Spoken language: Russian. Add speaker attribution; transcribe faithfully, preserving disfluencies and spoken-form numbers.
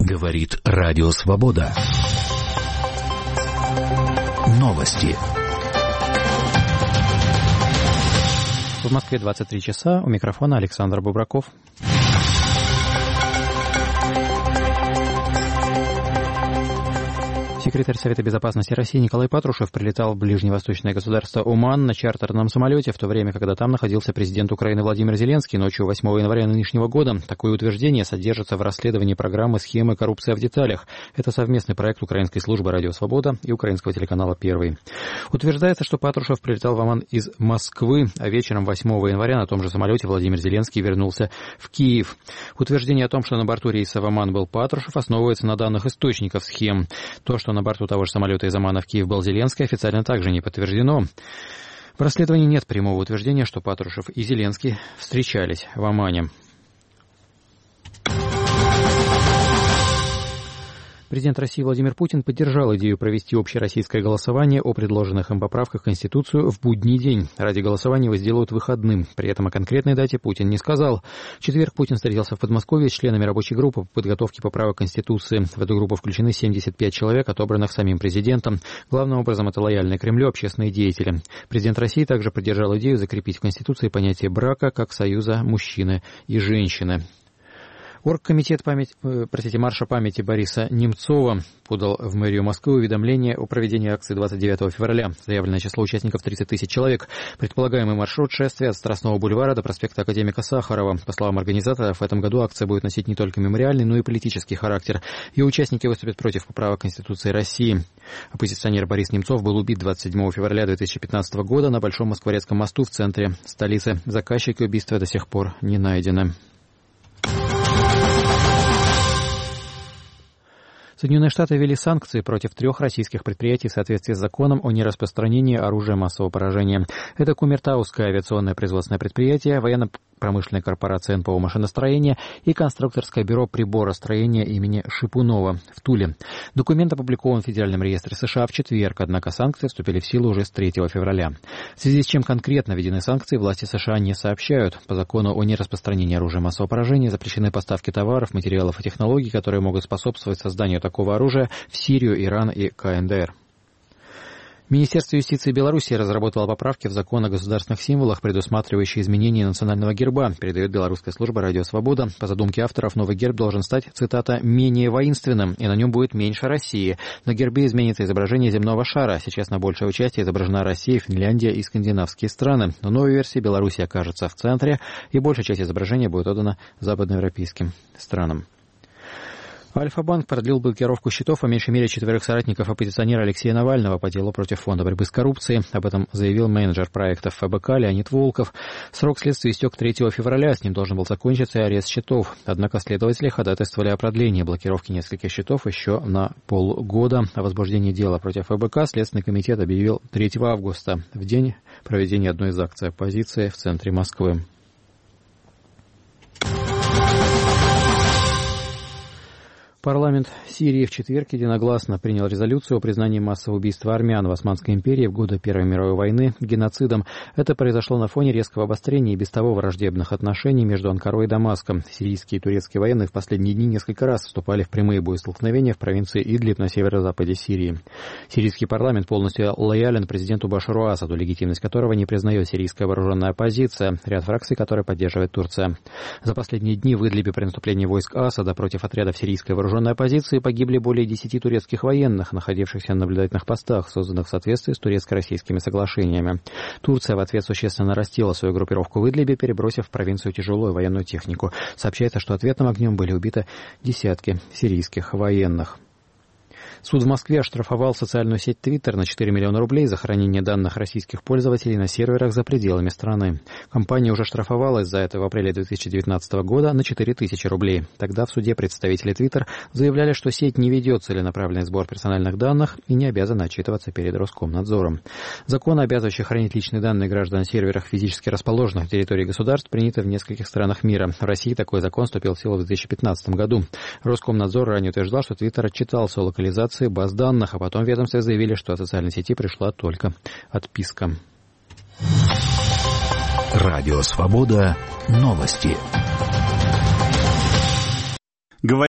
Speaker 1: Говорит Радио Свобода. Новости.
Speaker 2: В Москве двадцать три часа. У микрофона Александр Бубраков. Секретарь Совета безопасности России Николай Патрушев прилетал в ближневосточное государство Оман на чартерном самолете, в то время, когда там находился президент Украины Владимир Зеленский ночью восьмого января нынешнего года. Такое утверждение содержится в расследовании программы «Схемы. Коррупция в деталях». Это совместный проект Украинской службы «Радио Свобода» и украинского телеканала «Первый». Утверждается, что Патрушев прилетал в Оман из Москвы, а вечером восьмого января на том же самолете Владимир Зеленский вернулся в Киев. Утверждение о том, что на борту рейса в Оман был Патрушев, основывается на данных источников схем. То, что на борту того же самолета из Омана в Киев был Зеленский, официально также не подтверждено. В расследовании нет прямого утверждения, что Патрушев и Зеленский встречались в Омане. Президент России Владимир Путин поддержал идею провести общероссийское голосование о предложенных им поправках в Конституцию в будний день. Ради голосования его сделают выходным. При этом о конкретной дате Путин не сказал. В четверг Путин встретился в Подмосковье с членами рабочей группы по подготовке поправок Конституции. В эту группу включены семьдесят пять человек, отобранных самим президентом. Главным образом это лояльные Кремлю общественные деятели. Президент России также поддержал идею закрепить в Конституции понятие брака как союза мужчины и женщины. Оргкомитет память, э, простите, марша памяти Бориса Немцова подал в мэрию Москвы уведомление о проведении акции двадцать девятого февраля. Заявленное число участников тридцать тысяч человек. Предполагаемый маршрут шествия от Страстного бульвара до проспекта Академика Сахарова. По словам организаторов, в этом году акция будет носить не только мемориальный, но и политический характер. Ее участники выступят против поправок Конституции России. Оппозиционер Борис Немцов был убит двадцать седьмого февраля две тысячи пятнадцатого года на Большом Москворецком мосту в центре столицы. Заказчики убийства до сих пор не найдены. Соединенные Штаты ввели санкции против трех российских предприятий в соответствии с законом о нераспространении оружия массового поражения. Это Кумертауское авиационное производственное предприятие, военно-промышленная корпорация эн пэ о «Машиностроение» и конструкторское бюро приборостроения имени Шипунова в Туле. Документ опубликован в Федеральном реестре США в четверг, однако санкции вступили в силу уже с третьего февраля. В связи с чем конкретно введены санкции, власти США не сообщают. По закону о нераспространении оружия массового поражения запрещены поставки товаров, материалов и технологий, которые могут способствовать созданию такого оружия в Сирию, Иран и ка эн дэ эр. Министерство юстиции Беларуси разработало поправки в закон о государственных символах, предусматривающие изменение национального герба, передает белорусская служба «Радио Свобода». По задумке авторов, новый герб должен стать, цитата, «менее воинственным», и на нем будет меньше России. На гербе изменится изображение земного шара. Сейчас на большей части изображена Россия, Финляндия и скандинавские страны. Но в новой версии Беларусь окажется в центре, и большая часть изображения будет отдана западноевропейским странам. Альфа-банк продлил блокировку счетов по меньшей мере четверых соратников оппозиционера Алексея Навального по делу против Фонда борьбы с коррупцией. Об этом заявил менеджер проектов эф бэ ка Леонид Волков. Срок следствия истек третьего февраля, с ним должен был закончиться и арест счетов. Однако следователи ходатайствовали о продлении блокировки нескольких счетов еще на полгода. О возбуждении дела против эф бэ ка Следственный комитет объявил третьего августа, в день проведения одной из акций оппозиции в центре Москвы. Парламент Сирии в четверг единогласно принял резолюцию о признании массового убийства армян в Османской империи в годы Первой мировой войны геноцидом. Это произошло на фоне резкого обострения и без того враждебных отношений между Анкарой и Дамаском. Сирийские и турецкие военные в последние дни несколько раз вступали в прямые боестолкновения в провинции Идлиб на северо-западе Сирии. Сирийский парламент полностью лоялен президенту Башару Асаду, легитимность которого не признает сирийская вооруженная оппозиция, ряд фракций которой поддерживает Турция. За последние дни в Идлибе при наступлении войск Асада против отрядов сирийской вооруженной оппозиции погибли более десяти турецких военных, находившихся на наблюдательных постах, созданных в соответствии с турецко-российскими соглашениями. Турция в ответ существенно нарастила свою группировку в Идлибе, перебросив в провинцию тяжелую военную технику. Сообщается, что ответным огнем были убиты десятки сирийских военных. Суд в Москве оштрафовал социальную сеть Twitter на четыре миллиона рублей за хранение данных российских пользователей на серверах за пределами страны. Компания уже штрафовалась за это в апреле две тысячи девятнадцатого года на четыре тысячи рублей. Тогда в суде представители Twitter заявляли, что сеть не ведет целенаправленный сбор персональных данных и не обязана отчитываться перед Роскомнадзором. Закон, обязывающий хранить личные данные граждан на серверах, физически расположенных в территории государств, принят в нескольких странах мира. В России такой закон вступил в силу в две тысячи пятнадцатом году. Роскомнадзор ранее утверждал, что Twitter отчитался о локализации баз данных, а потом в ведомстве заявили, что от социальной сети пришла только отписка.
Speaker 1: Радио Свобода. Новости.